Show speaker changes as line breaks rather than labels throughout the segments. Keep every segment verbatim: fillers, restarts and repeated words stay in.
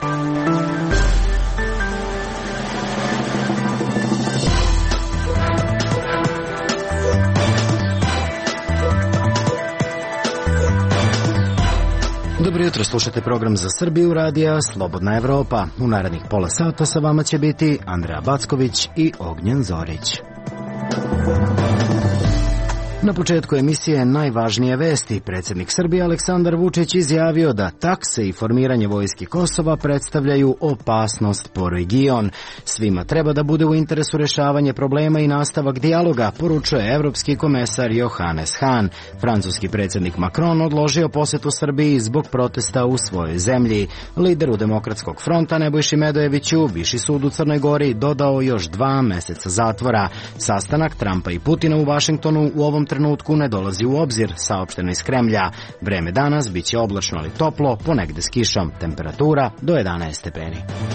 Dobro jutro, slušate program Za Srbiju radija Slobodna Evropa. U narednih pola sata sa vama će biti Andreja Backović i Ognjen Zorić. Na početku emisije najvažnije vesti. Predsjednik Srbije Aleksandar Vučić izjavio da takse i formiranje vojske Kosova predstavljaju opasnost po region. Svima treba da bude u interesu rješavanje problema i nastavak dijaloga, poručuje evropski komesar Johannes Hahn. Francuski predsjednik Macron odložio posjetu Srbiji zbog protesta u svojoj zemlji. Lideru Demokratskog fronta Nebojši Medojeviću Viši sud u Crnoj Gori dodao još dva meseca zatvora. Sastanak Trumpa i Putina u Vašingtonu u ovom trenutku ne dolazi u obzir, saopšteno iz Kremlja. Vreme danas biće oblačno ali toplo, ponegde s kišom, temperatura do jedanaest stepeni.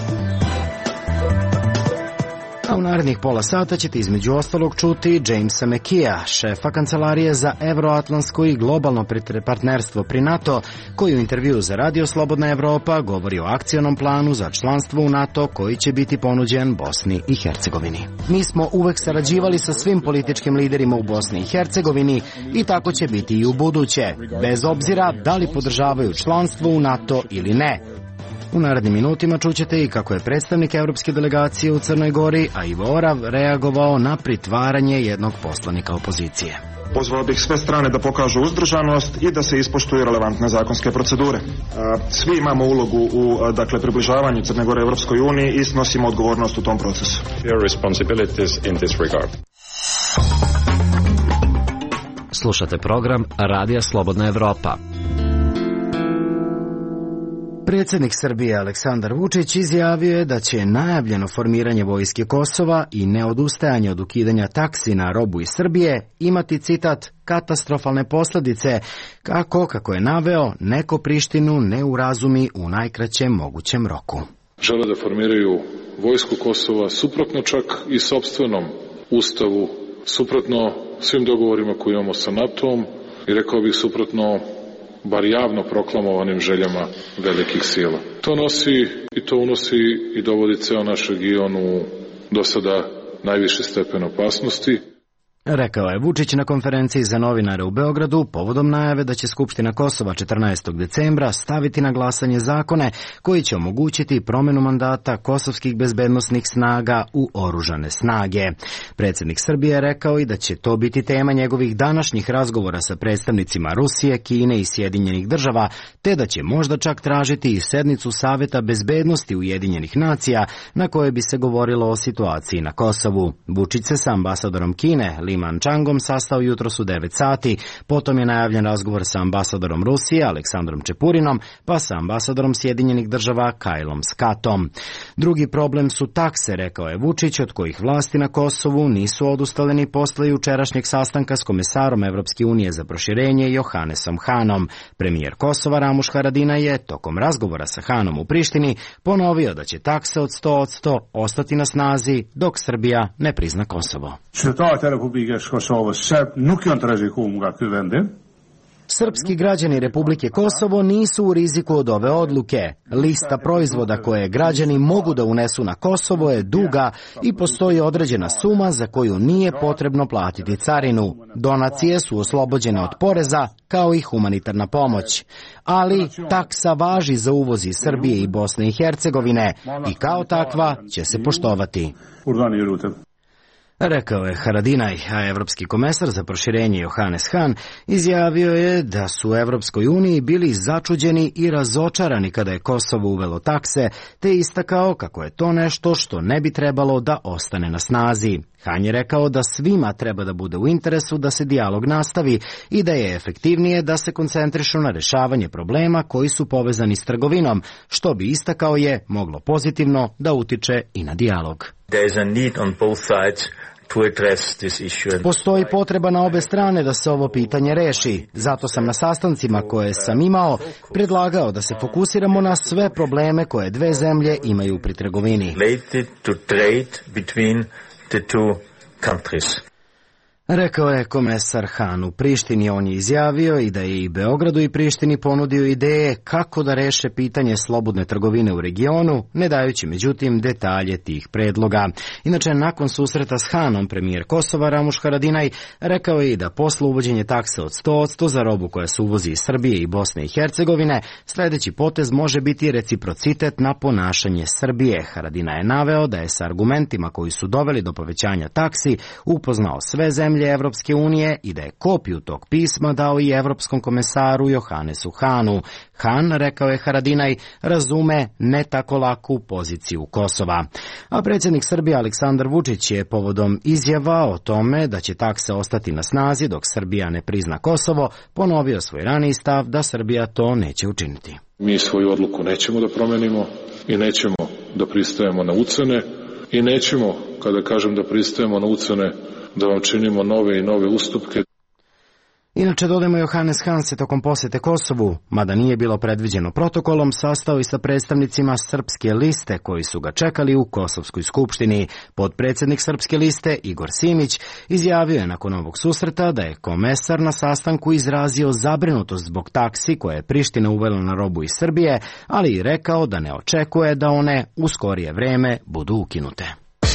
A u narednih pola sata ćete između ostalog čuti Jamesa McKeea, šefa kancelarije za evroatlantsko i globalno partnerstvo pri NATO, koji u intervju za Radio Slobodna Evropa govori o akcionom planu za članstvo u NATO koji će biti ponuđen Bosni i Hercegovini. Mi smo uvek sarađivali sa svim političkim liderima u Bosni i Hercegovini i tako će biti i u buduće, bez obzira da li podržavaju članstvo u NATO ili ne. U narednim minutima čućete i kako je predstavnik evropske delegacije u Crnoj Gori, a Ivo Orav, reagovao na pritvaranje jednog poslanika opozicije.
Pozvao bih sve strane da pokažu uzdržanost i da se ispoštuju relevantne zakonske procedure. Svi imamo ulogu u dakle, približavanju Crne Gore Evropskoj uniji i snosimo odgovornost u tom procesu.
Slušate program Radija Slobodna Evropa.
Predsjednik Srbije Aleksandar Vučić izjavio je da će najavljeno formiranje vojske Kosova i neodustajanje od ukidanja taksi na robu iz Srbije imati, citat, katastrofalne posljedice, kako, kako je naveo, neko Prištinu ne urazumi u najkraćem mogućem roku.
Žele da formiraju vojsku Kosova suprotno čak i sopstvenom ustavu, suprotno svim dogovorima koje imamo sa NATO-om i rekao bih suprotno bar javno proklamovanim željama velikih sila. To nosi i to unosi i dovodi ceo naš region u do sada najviši stepen opasnosti.
Rekao je Vučić na konferenciji za novinare u Beogradu povodom najave da će Skupština Kosova četrnaestog decembra staviti na glasanje zakone koji će omogućiti promjenu mandata kosovskih bezbednosnih snaga u oružane snage. Predsjednik Srbije je rekao i da će to biti tema njegovih današnjih razgovora sa predstavnicima Rusije, Kine i Sjedinjenih država, te da će možda čak tražiti i sednicu Saveta bezbednosti Ujedinjenih nacija na kojoj bi se govorilo o situaciji na Kosovu. Vučić se sa ambasadorom Kine, Liman Čangom, sastao jutros u devet sati, potom je najavljen razgovor sa ambasadorom Rusije, Aleksandrom Čepurinom, pa sa ambasadorom Sjedinjenih država, Kajlom Skatom. Drugi problem su takse, rekao je Vučić, od kojih vlasti na Kosovu nisu odustale ni posle jučerašnjeg sastanka s komesarom Evropske unije za proširenje Johannesom Hahnom. Premijer Kosova Ramuš Haradinaj je tokom razgovora sa Hahnom u Prištini ponovio da će takse od sto posto ostati na snazi dok Srbija ne prizna Kosovo. Srpski građani Republike Kosovo nisu u riziku od ove odluke. Lista proizvoda koje građani mogu da unesu na Kosovo je duga i postoji određena suma za koju nije potrebno platiti carinu. Donacije su oslobođene od poreza, kao i humanitarna pomoć. Ali taksa važi za uvoz iz Srbije i Bosne i Hercegovine i kao takva će se poštovati. Rekao je Haradinaj, a evropski komesar za proširenje Johannes Hahn izjavio je da su u Evropskoj uniji bili začuđeni i razočarani kada je Kosovo uvelo takse, te istakao kako je to nešto što ne bi trebalo da ostane na snazi. Hahn je rekao da svima treba da bude u interesu da se dijalog nastavi i da je efektivnije da se koncentrišu na rešavanje problema koji su povezani s trgovinom, što bi, istakao je, moglo pozitivno da utiče i na dijalog. Postoji potreba na obe strane da se ovo pitanje reši. Zato sam na sastancima koje sam imao predlagao da se fokusiramo na sve probleme koje dve zemlje imaju pri trgovini. Rekao je komesar Han u Prištini. On je izjavio i da je i Beogradu i Prištini ponudio ideje kako da reše pitanje slobodne trgovine u regionu, ne dajući međutim detalje tih predloga. Inače, nakon susreta s Hanom, premijer Kosova Ramuš Haradinaj rekao je i da posle uvođenja takse od sto posto za robu koja se uvozi iz Srbije i Bosne i Hercegovine, sledeći potez može biti reciprocitet na ponašanje Srbije. Haradinaj je naveo da je sa argumentima koji su doveli do povećanja taksi upoznao sve zemlje Evropske unije i da je kopiju tog pisma dao i evropskom komesaru Johannesu Hanu. Han, rekao je Haradinaj, razume ne tako laku poziciju Kosova. A predsjednik Srbije Aleksandar Vučić je povodom izjava o tome da će takse ostati na snazi dok Srbija ne prizna Kosovo, ponovio svoj raniji stav da Srbija to neće učiniti.
Mi svoju odluku nećemo da promenimo i nećemo da pristajemo na ucene i nećemo, kada kažem da pristajemo na ucene, da vam činimo nove i nove ustupke.
Inače, dodajmo, Johannes Han se tokom posjete Kosovu, mada nije bilo predviđeno protokolom, sastao i sa predstavnicima Srpske liste koji su ga čekali u Kosovskoj skupštini. Potpredsjednik Srpske liste Igor Simić izjavio je nakon ovog susreta da je komesar na sastanku izrazio zabrinutost zbog taksi koje je Priština uvela na robu iz Srbije, ali i rekao da ne očekuje da one u skorije vreme budu ukinute.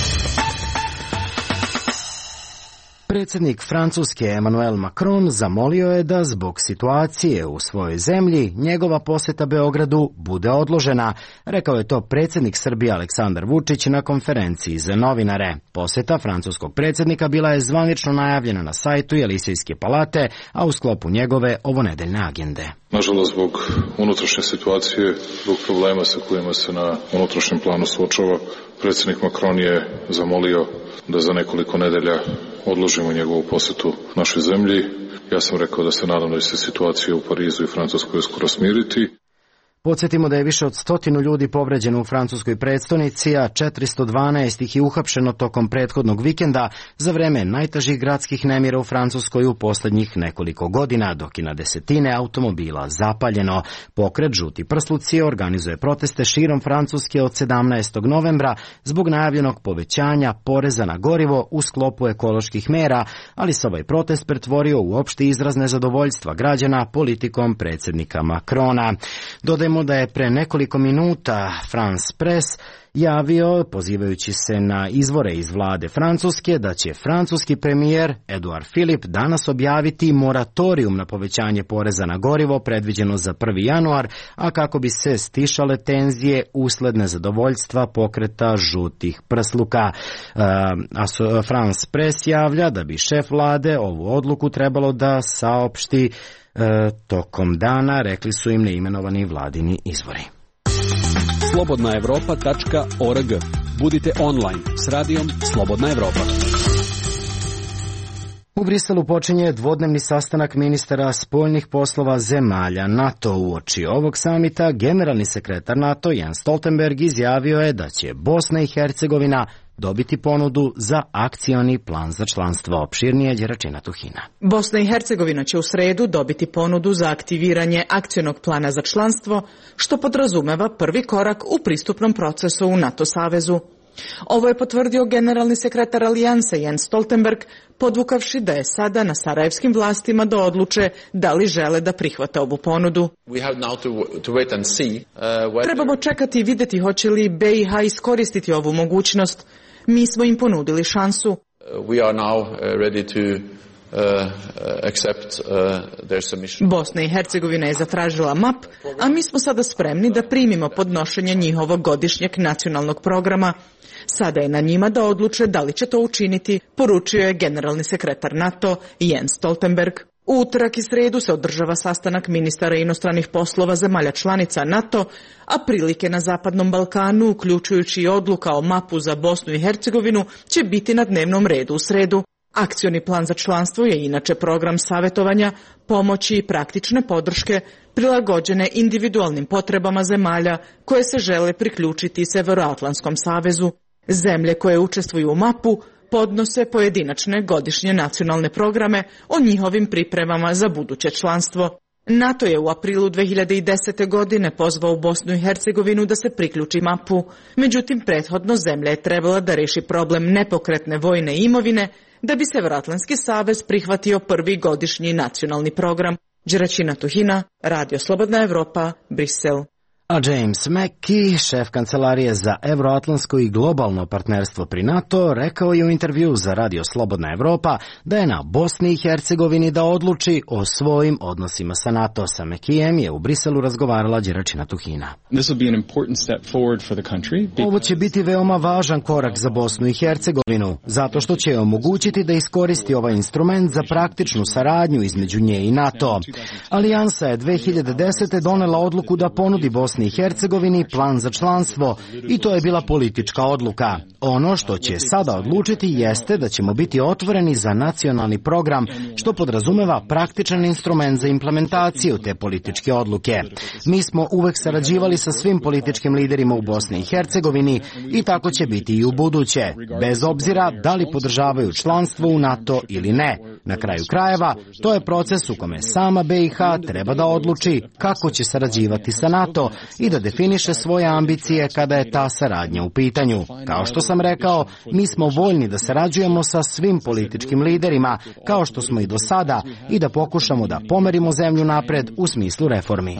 Predsjednik Francuske Emmanuel Macron zamolio je da zbog situacije u svojoj zemlji njegova posjeta Beogradu bude odložena. Rekao je to predsjednik Srbije Aleksandar Vučić na konferenciji za novinare. Posjeta francuskog predsjednika bila je zvanično najavljena na sajtu Jelisejske palate, a u sklopu njegove ovonedeljne agende.
Nažalost, zbog unutrašnje situacije, zbog problema sa kojima se na unutrašnjem planu suočava, predsjednik Macron je zamolio da za nekoliko nedelja odložimo njegovu posjetu našoj zemlji. Ja sam rekao da se nadam da će se situacija u Parizu i Francuskoj uskoro smiriti.
Podsjetimo da je više od stotinu ljudi povređeno u francuskoj prestonici, a četiristo dvanaest ih je uhapšeno tokom prethodnog vikenda za vreme najtežih gradskih nemira u Francuskoj u posljednjih nekoliko godina, dok je na desetine automobila zapaljeno. Pokret Žuti prsluci organizuje proteste širom Francuske od sedamnaestog novembra zbog najavljenog povećanja poreza na gorivo u sklopu ekoloških mera, ali se ovaj protest pretvorio u opšti izraz nezadovoljstva građana politikom predsjednika Macrona. Dodajmo da je pre nekoliko minuta France Press javio, pozivajući se na izvore iz vlade Francuske, da će francuski premijer Edouard Philippe danas objaviti moratorijum na povećanje poreza na gorivo predviđeno za prvi januar, a kako bi se stišale tenzije usled nezadovoljstva pokreta žutih prsluka. A France Press javlja da bi šef vlade ovu odluku trebalo da saopšti E, tokom dana, rekli su im neimenovani vladini izvori.
slobodna evropa tačka org. Budite online s radijom Slobodna Evropa.
U Briselu počinje dvodnevni sastanak ministara spoljnih poslova zemalja NATO. Uoči ovog samita generalni sekretar NATO Jens Stoltenberg izjavio je da će Bosna i Hercegovina dobiti ponudu za akcioni plan za članstvo. Opširnije Đeračina Tuhina.
Bosna i Hercegovina će u sredu dobiti ponudu za aktiviranje akcionog plana za članstvo, što podrazumeva prvi korak u pristupnom procesu u NATO savezu. Ovo je potvrdio generalni sekretar Alijanse Jens Stoltenberg, podvukavši da je sada na sarajevskim vlastima da odluče da li žele da prihvate ovu ponudu. Trebamo čekati i vidjeti hoće li B i H iskoristiti ovu mogućnost. Mi smo im ponudili šansu. Bosna i Hercegovina je zatražila M A P, a mi smo sada spremni da primimo podnošenje njihovog godišnjeg nacionalnog programa. Sada je na njima da odluče da li će to učiniti, poručio je generalni sekretar NATO Jens Stoltenberg. U utorak i sredu se održava sastanak ministara inostranih poslova zemalja članica NATO, a prilike na Zapadnom Balkanu, uključujući i odluka o mapu za Bosnu i Hercegovinu, će biti na dnevnom redu u sredu. Akcioni plan za članstvo je inače program savjetovanja, pomoći i praktične podrške prilagođene individualnim potrebama zemalja koje se žele priključiti Severoatlantskom savezu. Zemlje koje učestvuju u mapu podnose pojedinačne godišnje nacionalne programe o njihovim pripremama za buduće članstvo. NATO je u aprilu dve hiljade desete. godine pozvao Bosnu i Hercegovinu da se priključi mapu, međutim prethodno zemlja je trebala da reši problem nepokretne vojne imovine, da bi Severoatlantski savez prihvatio prvi godišnji nacionalni program. Đeraćina Tuhina, Radio Slobodna Evropa, Brisel.
A James Mackey, šef kancelarije za evroatlantsko i globalno partnerstvo pri NATO, rekao je u intervju za Radio Slobodna Evropa da je na Bosni i Hercegovini da odluči o svojim odnosima sa NATO. Sa Mackeyem je u Briselu razgovarala Đeraćina Tuhina. Ovo će biti veoma važan korak za Bosnu i Hercegovinu, zato što će omogućiti da iskoristi ovaj instrument za praktičnu saradnju između nje i NATO. Alijansa je dve hiljade desete. donela odluku da ponudi Bosni i Hercegovini plan za članstvo i to je bila politička odluka. Ono što će sada odlučiti jeste da ćemo biti otvoreni za nacionalni program, što podrazumeva praktičan instrument za implementaciju te političke odluke. Mi smo uvek sarađivali sa svim političkim liderima u Bosni i Hercegovini i tako će biti i u buduće, bez obzira da li podržavaju članstvo u NATO ili ne. Na kraju krajeva, to je proces u kome sama B i H treba da odluči kako će sarađivati sa NATO i da definiše svoje ambicije kada je ta saradnja u pitanju. Kao što sam rekao, mi smo voljni da sarađujemo sa svim političkim liderima, kao što smo i do sada, i da pokušamo da pomerimo zemlju napred u smislu reformi.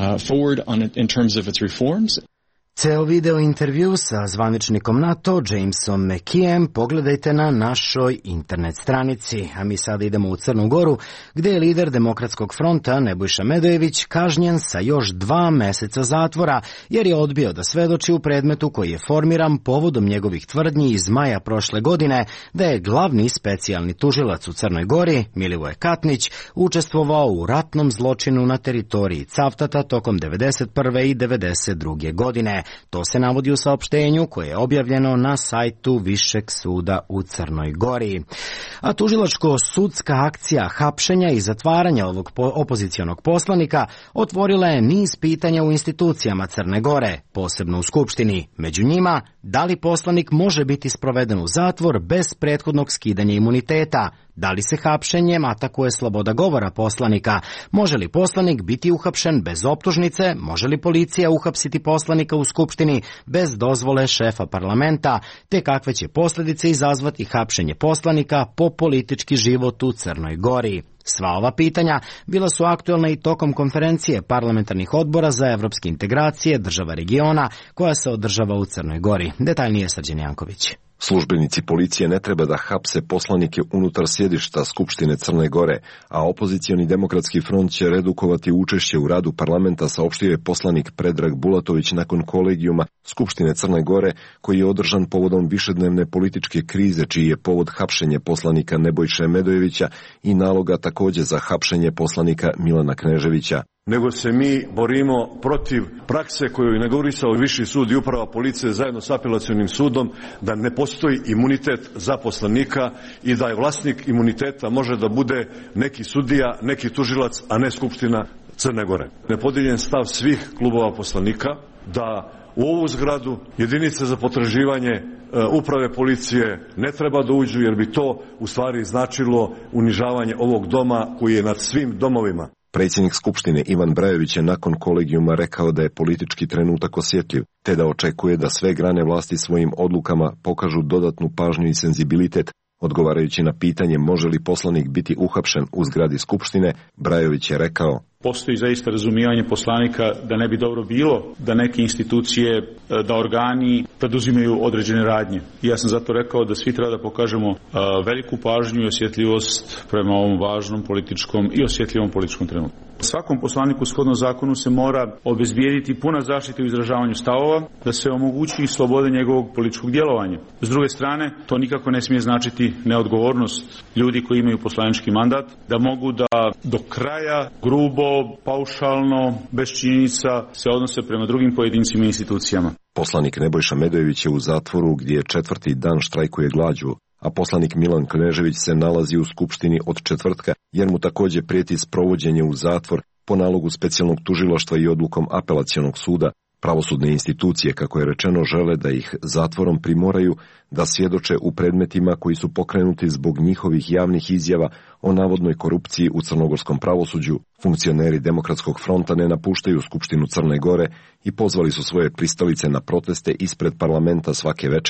Ceo video intervju sa zvaničnikom NATO, Jamesom Mackeyem, pogledajte na našoj internet stranici. A mi sada idemo u Crnu Goru, gde je lider Demokratskog fronta Nebojša Medojević kažnjen sa još dva meseca zatvora, jer je odbio da svedoči u predmetu koji je formiran povodom njegovih tvrdnji iz maja prošle godine, da je glavni specijalni tužilac u Crnoj Gori, Milivoje Katnić, učestvovao u ratnom zločinu na teritoriji Cavtata tokom devedeset prve i devedeset druge godine. To se navodi u saopštenju koje je objavljeno na sajtu Višeg suda u Crnoj Gori. A tužilačko-sudska akcija hapšenja i zatvaranja ovog opozicionog poslanika otvorila je niz pitanja u institucijama Crne Gore, posebno u Skupštini. Među njima, da li poslanik može biti sproveden u zatvor bez prethodnog skidanja imuniteta? Da li se hapšenjem atakuje sloboda govora poslanika? Može li poslanik biti uhapšen bez optužnice? Može li policija uhapsiti poslanika u Skupštini bez dozvole šefa parlamenta? Te kakve će posljedice izazvati hapšenje poslanika po politički život u Crnoj Gori? Sva ova pitanja bila su aktuelna i tokom konferencije parlamentarnih odbora za evropske integracije država regiona koja se održava u Crnoj Gori. Detaljnije Srđan Janković.
Službenici policije ne treba da hapse poslanike unutar sjedišta Skupštine Crne Gore, a opozicioni demokratski front će redukovati učešće u radu parlamenta, saopštio je poslanik Predrag Bulatović nakon kolegijuma Skupštine Crne Gore, koji je održan povodom višednevne političke krize, čiji je povod hapšenje poslanika Nebojše Medojevića i naloga takođe za hapšenje poslanika Milana Kneževića.
Nego se mi borimo protiv prakse koju je inaugurisao Viši sud i uprava policije zajedno s apelacionim sudom, da ne postoji imunitet zaposlenika i da je vlasnik imuniteta može da bude neki sudija, neki tužilac, a ne Skupština Crne Gore. Nepodijeljen stav svih klubova poslanika da u ovu zgradu jedinice za potraživanje uprave policije ne treba da uđu, jer bi to u stvari značilo unižavanje ovog doma koji je nad svim domovima.
Predsjednik Skupštine Ivan Brajović je nakon kolegijuma rekao da je politički trenutak osjetljiv, te da očekuje da sve grane vlasti svojim odlukama pokažu dodatnu pažnju i senzibilitet. Odgovarajući na pitanje može li poslanik biti uhapšen u zgradi Skupštine, Brajović je rekao:
Postoji zaista razumijevanje poslanika da ne bi dobro bilo da neke institucije, da organi preduzimaju određene radnje. I ja sam zato rekao da svi treba da pokažemo veliku pažnju i osjetljivost prema ovom važnom političkom i osjetljivom političkom trenutku. Svakom poslaniku shodno zakonu se mora obezbijediti puna zaštita u izražavanju stavova, da se omogući sloboda njegovog političkog djelovanja. S druge strane, to nikako ne smije značiti neodgovornost ljudi koji imaju poslanički mandat, da mogu da do kraja grubo, paušalno, bez činjenica se odnose prema drugim pojedincima i institucijama.
Poslanik Nebojša Medojević je u zatvoru gdje četvrti dan štrajkuje glađu, a poslanik Milan Knežević se nalazi u Skupštini od četvrtka, jer mu također prijeti sprovođenje u zatvor po nalogu specijalnog tužilaštva i odlukom apelacionog suda. Pravosudne institucije, kako je rečeno, žele da ih zatvorom primoraju da svjedoče u predmetima koji su pokrenuti zbog njihovih javnih izjava o navodnoj korupciji u crnogorskom pravosuđu. Funkcioneri Demokratskog fronta ne napuštaju Skupštinu Crne Gore i pozvali su svoje pristalice na proteste ispred parlamenta svake večeri.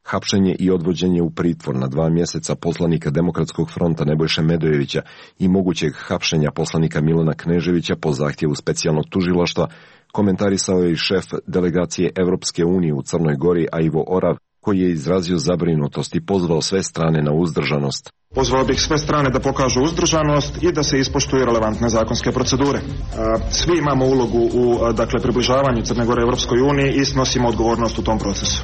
hapšenje i odvođenje u pritvor na dva mjeseca poslanika Demokratskog fronta Nebojše Medojevića i mogućeg hapšenja poslanika Milana Kneževića po zahtjevu specijalnog tužilaštva komentarisao je i šef delegacije Evropske unije u Crnoj Gori Ivo Orav, koji je izrazio zabrinutost i pozvao sve strane na uzdržanost.
Pozvao bih sve strane da pokažu uzdržanost i da se ispoštuju relevantne zakonske procedure. Svi imamo ulogu u dakle, približavanju Crne Gore Evropskoj uniji i snosimo odgovornost u tom procesu.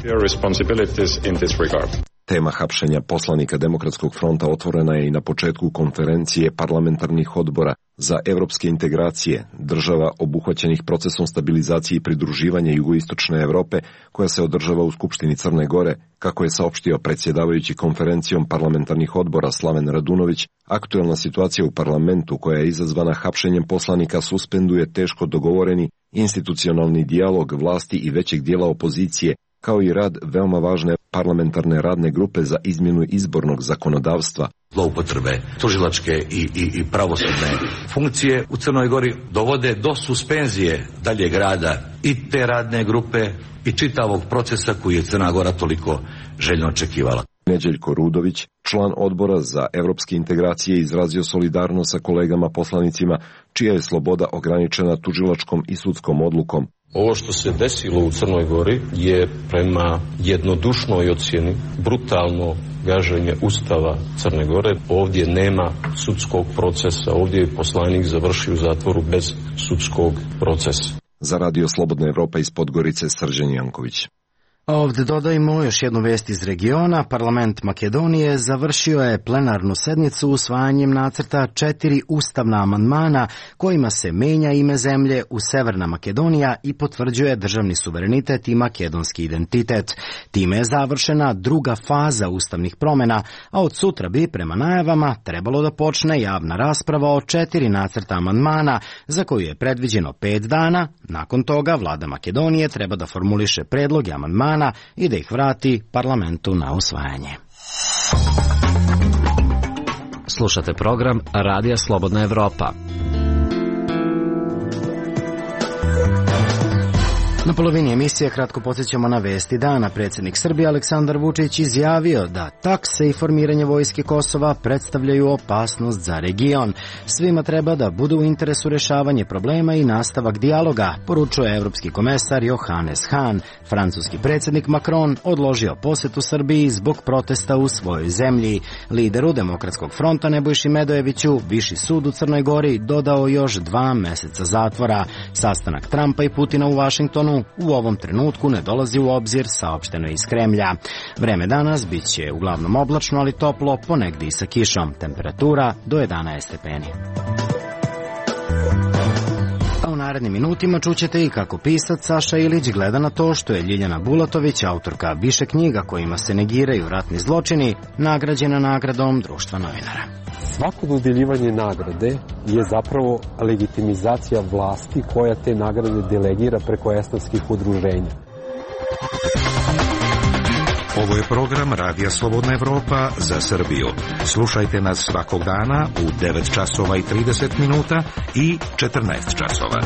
Tema hapšenja poslanika Demokratskog fronta otvorena je i na početku konferencije parlamentarnih odbora za evropske integracije država obuhvaćenih procesom stabilizacije i pridruživanja jugoistočne Evrope, koja se održava u Skupštini Crne Gore. Kako je saopštio predsjedavajući konferencijom parlamentarnih odbora Slaven Radunović, aktuelna situacija u parlamentu koja je izazvana hapšenjem poslanika suspenduje teško dogovoreni institucionalni dijalog vlasti i većeg dijela opozicije, kao i rad veoma važne parlamentarne radne grupe za izmjenu izbornog zakonodavstva.
Zloupotrebe tužilačke i, i, i pravosudne funkcije u Crnoj Gori dovode do suspenzije daljeg rada i te radne grupe i čitavog procesa koji je Crna Gora toliko željno očekivala.
Neđeljko Rudović, član odbora za evropske integracije, izrazio solidarnost sa kolegama poslanicima čija je sloboda ograničena tužilačkom i sudskom odlukom.
Ovo što se desilo u Crnoj Gori je prema jednodušnoj ocjeni brutalno gaženje Ustava Crne Gore. Ovdje nema sudskog procesa, ovdje je poslanik završio u zatvoru bez sudskog procesa.
Za Radio Slobodna Evropa iz Podgorice, Srđan Janković.
A ovdje dodajmo još jednu vijest iz regiona. Parlament Makedonije završio je plenarnu sednicu usvajanjem nacrta četiri ustavna amandmana kojima se menja ime zemlje u Severna Makedonija i potvrđuje državni suverenitet i makedonski identitet. Time je završena druga faza ustavnih promjena, a od sutra bi prema najavama trebalo da počne javna rasprava o četiri nacrta amandmana za koju je predviđeno pet dana. Nakon toga vlada Makedonije treba da formuliše predloge amandmana i da ih vrati parlamentu na usvajanje.
Slušate program Radija Slobodna Evropa.
Na polovini emisije kratko podsjećamo na vesti dana. Predsjednik Srbije Aleksandar Vučić izjavio da takse i formiranje vojske Kosova predstavljaju opasnost za region. Svima treba da budu u interesu rješavanje problema i nastavak dijaloga, poručuje evropski komesar Johannes Hahn. Francuski predsjednik Macron odložio posjetu Srbiji zbog protesta u svojoj zemlji. Lideru Demokratskog fronta Nebojši Medojeviću Viši sud u Crnoj Gori dodao još dva mjeseca zatvora. Sastanak Trumpa i Putina u Vašingtonu u ovom trenutku ne dolazi u obzir, saopšteno iz Kremlja. Vreme danas bit će uglavnom oblačno, ali toplo, ponegdje i sa kišom. Temperatura do jedanaest stepeni. A u narednim minutima čućete i kako pisac Saša Ilić gleda na to što je Ljiljana Bulatović, autorka više knjiga kojima se negiraju ratni zločini, nagrađena nagradom Društva novinara.
Svako dodjeljivanje nagrade je zapravo legitimizacija vlasti koja te nagrade delegira preko esnafskih udruženja.
Ovo je program Radija Slobodna Evropa za Srbiju. Slušajte nas svakog dana u devet časova i trideset minuta i četrnaest časova.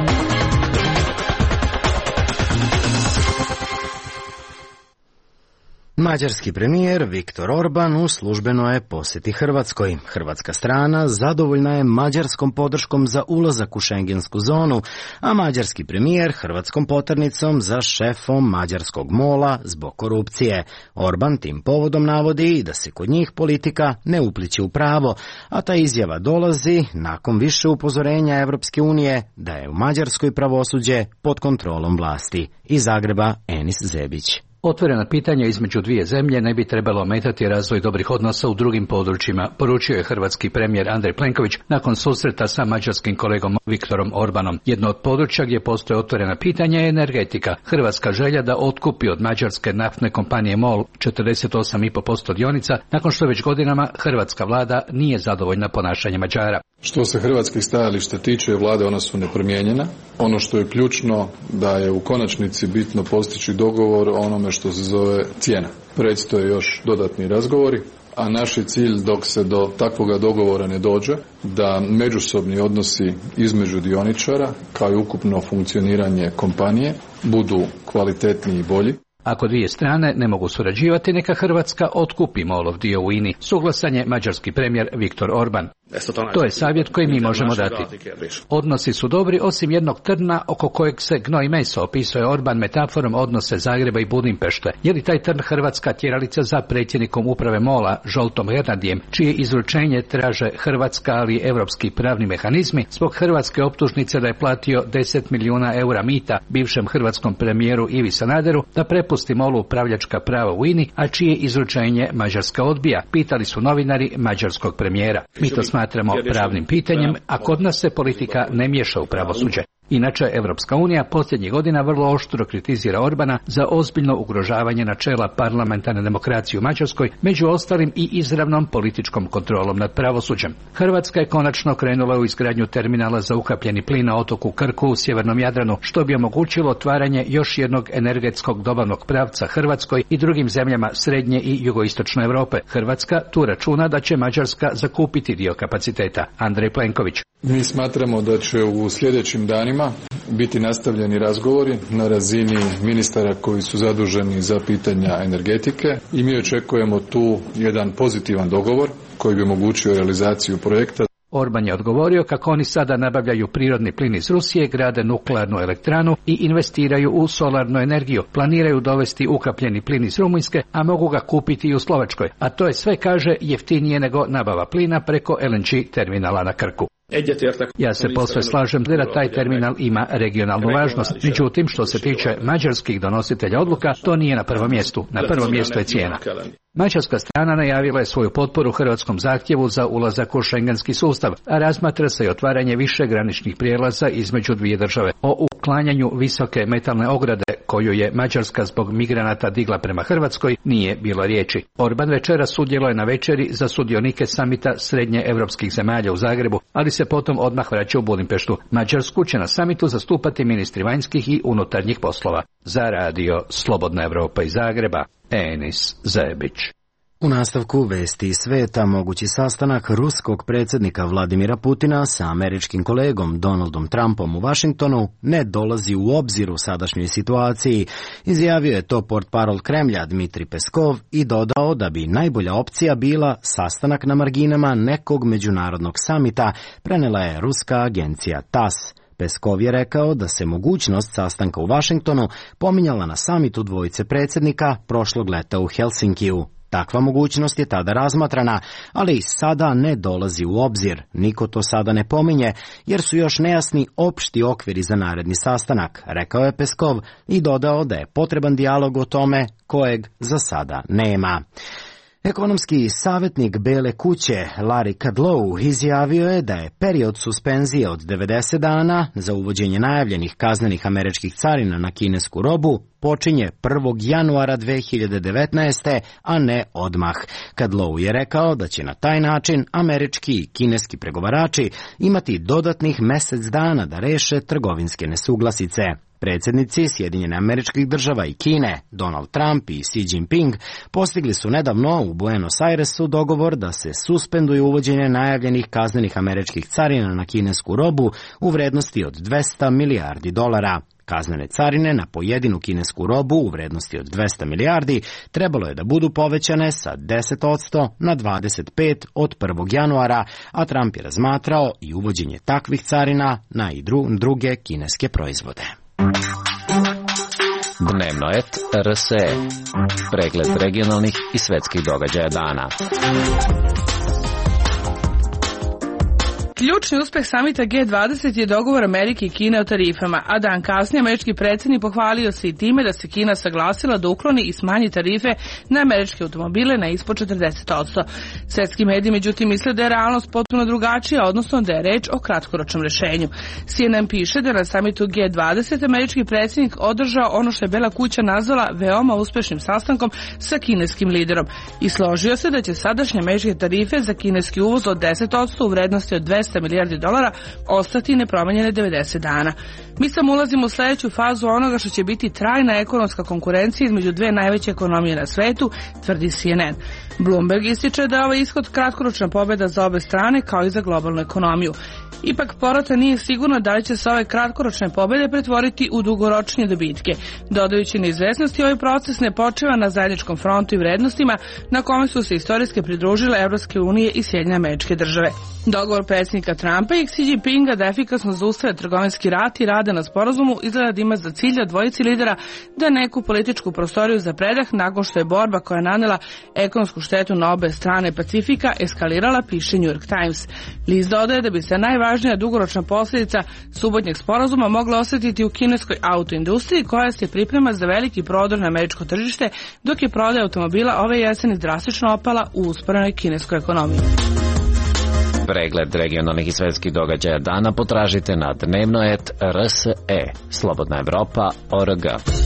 Mađarski premijer Viktor Orban u službenoj posjeti Hrvatskoj. Hrvatska strana zadovoljna je mađarskom podrškom za ulazak u šengensku zonu, a mađarski premijer hrvatskom poternicom za šefom mađarskog mola zbog korupcije. Orban tim povodom navodi da se kod njih politika ne upliće u pravo, a ta izjava dolazi nakon više upozorenja Evropske unije da je u Mađarskoj pravosuđe pod kontrolom vlasti. Iz Zagreba Enis Zebić.
Otvorena pitanja između dvije zemlje ne bi trebalo ometati razvoj dobrih odnosa u drugim područjima, poručio je hrvatski premijer Andrej Plenković nakon susreta sa mađarskim kolegom Viktorom Orbanom. Jedno od područja gdje postoje otvorena pitanja je energetika. Hrvatska želja da otkupi od mađarske naftne kompanije MOL četrdeset osam zarez pet posto dionica, nakon što već godinama hrvatska vlada nije zadovoljna ponašanjem Mađara.
Što se hrvatskih stajališta tiče, vlade ona su nepromijenjena. Ono što je ključno da je u konačnici bitno postići dogovor o onome što se zove cijena. Predstoje još dodatni razgovori, a naš je cilj dok se do takvoga dogovora ne dođe da međusobni odnosi između dioničara kao i ukupno funkcioniranje kompanije budu kvalitetniji i bolji.
Ako dvije strane ne mogu surađivati, neka Hrvatska otkupi MOL-ov dio u I N I, suglasan je mađarski premijer Viktor Orban. To je savjet koji mi možemo dati. Odnosi su dobri osim jednog trna oko kojeg se gnoj meso, opisuje Orban metaforom odnose Zagreba i Budimpešte. Je li taj trn hrvatska tjeralica za predsjednikom uprave MOL-a Žoltom Hernadijem, čije izručenje traže Hrvatska, ali i evropski pravni mehanizmi, zbog hrvatske optužnice da je platio deset milijuna eura mita bivšem hrvatskom premijeru Ivi Sanaderu da prepusti MOL-u upravljačka prava u I N I, a čije izručenje Mađarska odbija, pitali su novinari mađarskog premijera. Mi to smatramo pravnim pitanjem, a kod nas se politika ne miješa u pravosuđe. Inače, Evropska unija posljednjih godina vrlo oštro kritizira Orbana za ozbiljno ugrožavanje načela parlamentarne demokracije u Mađarskoj, među ostalim i izravnom političkom kontrolom nad pravosuđem. Hrvatska je konačno krenula u izgradnju terminala za ukapljeni plin na otoku Krku u sjevernom Jadranu, što bi omogućilo otvaranje još jednog energetskog dobavnog pravca Hrvatskoj i drugim zemljama srednje i jugoistočne Europe. Hrvatska tu računa da će Mađarska zakupiti dio kapaciteta. Andrej Plenković.
Mi smatramo da će u sljedećim danima biti nastavljeni razgovori na razini ministara koji su zaduženi za pitanja energetike i mi očekujemo tu jedan pozitivan dogovor koji bi omogućio realizaciju projekta.
Orban je odgovorio kako oni sada nabavljaju prirodni plin iz Rusije, grade nuklearnu elektranu i investiraju u solarnu energiju. Planiraju dovesti ukapljeni plin iz Rumunjske, a mogu ga kupiti i u Slovačkoj. A to je sve, kaže, jeftinije nego nabava plina preko L N G terminala na Krku. Ja se posve slažem da taj terminal ima regionalnu važnost, međutim što se tiče mađarskih donositelja odluka, to nije na prvom mjestu. Na prvom mjestu je cijena. Mađarska strana najavila je svoju potporu hrvatskom zahtjevu za ulazak u šengenski sustav, a razmatra se i otvaranje više graničnih prijelaza između dvije države. O uklanjanju visoke metalne ograde koju je Mađarska zbog migranata digla prema Hrvatskoj nije bilo riječi. Orban večeras sudjeluje na večeri za sudionike samita srednje evropskih zemalja u Zagrebu, ali se potom odmah vraća u Budimpeštu. Mađarsku će na samitu zastupati ministri vanjskih i unutarnjih poslova. Za radio Slobodna Evropa iz Zagreba, Enis Zebić.
U nastavku vesti iz sveta, mogući sastanak ruskog predsjednika Vladimira Putina sa američkim kolegom Donaldom Trumpom u Vašingtonu ne dolazi u obzir u sadašnjoj situaciji. Izjavio je to portparol Kremlja Dmitri Peskov i dodao da bi najbolja opcija bila sastanak na marginama nekog međunarodnog samita, prenela je ruska agencija TASS. Peskov je rekao da se mogućnost sastanka u Vašingtonu pominjala na samitu dvojice predsjednika prošlog leta u Helsinkiju. Takva mogućnost je tada razmatrana, ali i sada ne dolazi u obzir. Niko to sada ne pominje, jer su još nejasni opšti okviri za naredni sastanak, rekao je Peskov i dodao da je potreban dijalog o tome kojeg za sada nema. Ekonomski savjetnik Bele kuće Larry Kudlow izjavio je da je period suspenzije od devedeset dana za uvođenje najavljenih kaznenih američkih carina na kinesku robu počinje prvog januara dve hiljade devetnaeste. a ne odmah. Kudlow je rekao da će na taj način američki i kineski pregovarači imati dodatnih mjesec dana da reše trgovinske nesuglasice. Predsjednici Sjedinjene Američkih Država i Kine, Donald Trump i Xi Jinping, postigli su nedavno u Buenos Airesu dogovor da se suspenduju uvođenje najavljenih kaznenih američkih carina na kinesku robu u vrednosti od dvesta milijardi dolara. Kaznene carine na pojedinu kinesku robu u vrednosti od dvesta milijardi trebalo je da budu povećane sa deset posto na dvadeset pet posto od prvog januara, a Trump je razmatrao i uvođenje takvih carina na i druge kineske proizvode.
Dnevno et R S E. Pregled regionalnih i svetskih događaja dana.
Ključni uspeh samita G dvadeset je dogovor Amerike i Kine o tarifama, a dan kasnije američki predsjednik pohvalio se i time da se Kina saglasila da ukloni i smanji tarife na američke automobile na ispod četrdeset posto. Svetski mediji međutim misle da je realnost potpuno drugačija, odnosno da je reč o kratkoročnom rješenju. C N N piše da je na samitu G dvadeset američki predsjednik održao ono što je Bela kuća nazvala veoma uspešnim sastankom sa kineskim liderom i složio se da će sadašnje američke tarife za kineski uvoz od deset posto u vrednosti od dvesta milijardi dolara ostati nepromenjene devedeset dana. Mi samo ulazimo u sljedeću fazu onoga što će biti trajna ekonomska konkurencija između dve najveće ekonomije na svetu, tvrdi C N N. Bloomberg ističe da je ovaj ishod kratkoročna pobjeda za obe strane kao i za globalnu ekonomiju. Ipak porota nije sigurno da li će se ove kratkoročne pobjede pretvoriti u dugoročnije dobitke. Dodajući neizvesnosti, ovaj proces ne počeva na zajedničkom frontu i vrednostima na kome su se istorijski pridružile Evropske unije i Sjedinjene Američke Države. Dogovor predsjednika Trumpa i Xi Jinpinga da efikasno zaustave trgovinski rat i rade na sporazumu izgleda da ima za cilj dvojici lidera da neku političku prostoriju za predah nakon što je borba koja je nanela ekonomsku štetu na obe strane Pacifika eskalirala, piše New York Times. List dodaje da bi se najvažnija dugoročna posljedica subotnjeg sporazuma mogla osjetiti u kineskoj autoindustriji koja se priprema za veliki prodor na američko tržište, dok je prodaja automobila ove jeseni drastično opala u usporenoj kineskoj ekonomiji.
Pregled regionalnih i svetskih događaja dana potražite na dnevnoet R S E, Slobodna Evropa, O R G.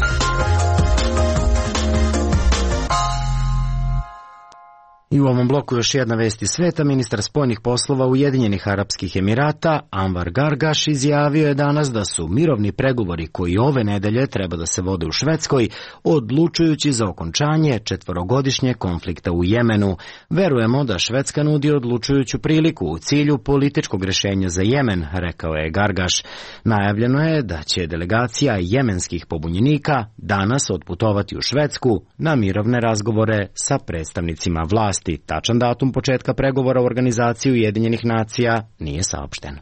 I u ovom bloku još jedna vest iz sveta. Ministar spoljnih poslova Ujedinjenih Arapskih Emirata Anwar Gargaš izjavio je danas da su mirovni pregovori koji ove nedelje treba da se vode u Švedskoj odlučujući za okončanje četvorogodišnje konflikta u Jemenu. Verujemo da Švedska nudi odlučujuću priliku u cilju političkog rešenja za Jemen, rekao je Gargaš. Najavljeno je da će delegacija jemenskih pobunjenika danas otputovati u Švedsku na mirovne razgovore sa predstavnicima vlasti. Tačan datum početka pregovora u organizaciji Ujedinjenih nacija nije saopšten.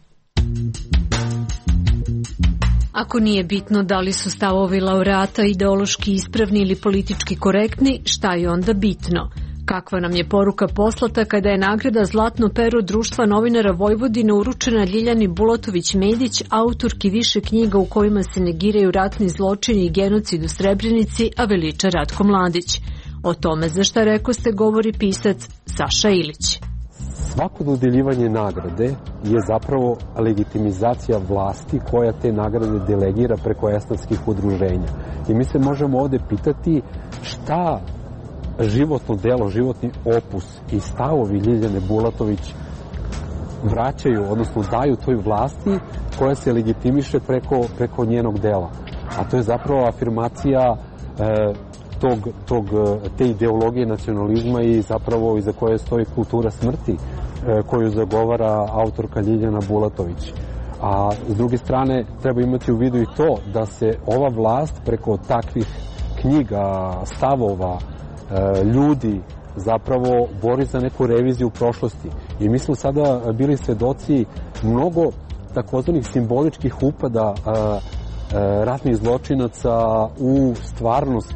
Ako nije bitno da li su stavovi laureata ideološki ispravni ili politički korektni, šta je onda bitno? Kakva nam je poruka poslata kada je nagrada Zlatno pero Društva novinara Vojvodine uručena Ljiljani Bulatović-Medić, autorki više knjiga u kojima se negiraju ratni zločini i genocid u Srebrenici, a veliča Ratko Mladić. O tome za šta rekoste govori pisac Saša Ilić.
Svako dodeljivanje nagrade je zapravo legitimizacija vlasti koja te nagrade delegira preko esnafskih udruženja. I mi se možemo ovde pitati šta životno delo, životni opus i stavovi Ljiljane Bulatović vraćaju, odnosno daju toj vlasti koja se legitimiše preko, preko njenog dela. A to je zapravo afirmacija e, Tog, tog, te ideologije nacionalizma i zapravo iza koje stoji kultura smrti koju zagovara autorka Ljiljana Bulatović. A s druge strane treba imati u vidu i to da se ova vlast preko takvih knjiga, stavova, ljudi zapravo bori za neku reviziju prošlosti. I mi smo sada bili svedoci mnogo takozvanih simboličkih upada ratnih zločinaca u stvarnost,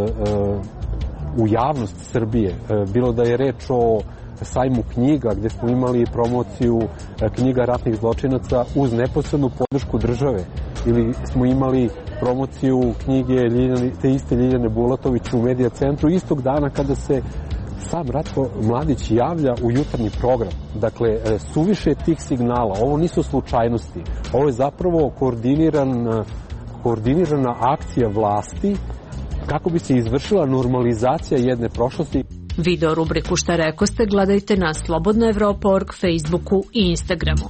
u javnost Srbije. Bilo da je reč o sajmu knjiga gde smo imali promociju knjiga ratnih zločinaca uz neposrednu podršku države, ili smo imali promociju knjige Ljiljane, te iste Ljiljane Bulatović u Medija centru istog dana kada se sam Ratko Mladić javlja u jutarnji program. Dakle, suviše tih signala. Ovo nisu slučajnosti. Ovo je zapravo koordiniran, koordinirana akcija vlasti kako bi se izvršila normalizacija jedne prošlosti.
Video rubriku Šta rekoste gledajte na Slobodna Evropa tačka org, Facebooku i Instagramu.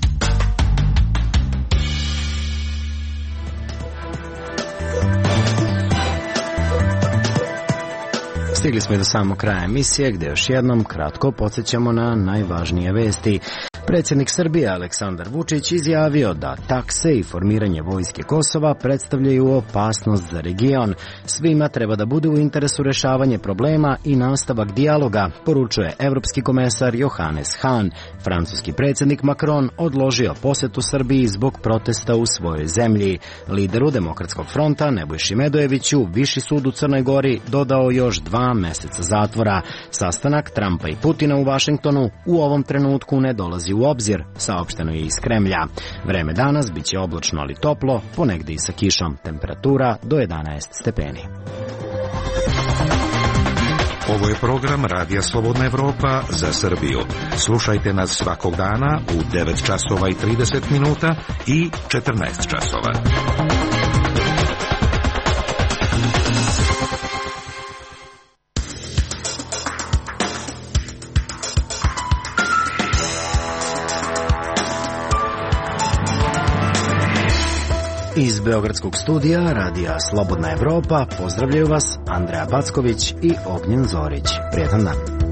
Stigli smo i do samog kraja emisije, gde još jednom kratko podsjećamo na najvažnije vesti. Predsjednik Srbije Aleksandar Vučić izjavio da takse i formiranje vojske Kosova predstavljaju opasnost za region. Svima treba da bude u interesu rešavanje problema i nastavak dijaloga, poručuje evropski komesar Johannes Hahn. Francuski predsjednik Macron odložio posetu Srbiji zbog protesta u svojoj zemlji. Lideru Demokratskog fronta Nebojši Medojeviću Viši sud u Crnoj Gori dodao još dva meseca zatvora. Sastanak Trumpa i Putina u Vašingtonu u ovom trenutku ne dolazi u obzir, saopšteno je iz Kremlja. Vreme danas biće oblačno ali toplo, ponegde i sa kišom. Temperatura do jedanaest stepeni.
Ovo je program Radija Slobodna Evropa za Srbiju. Slušajte nas svakog dana u devet časova i trideset minuta i četrnaest časova.
Iz Beogradskog studija Radija Slobodna Evropa pozdravljaju vas Andreja Backović i Ognjen Zorić. Prijetan dan.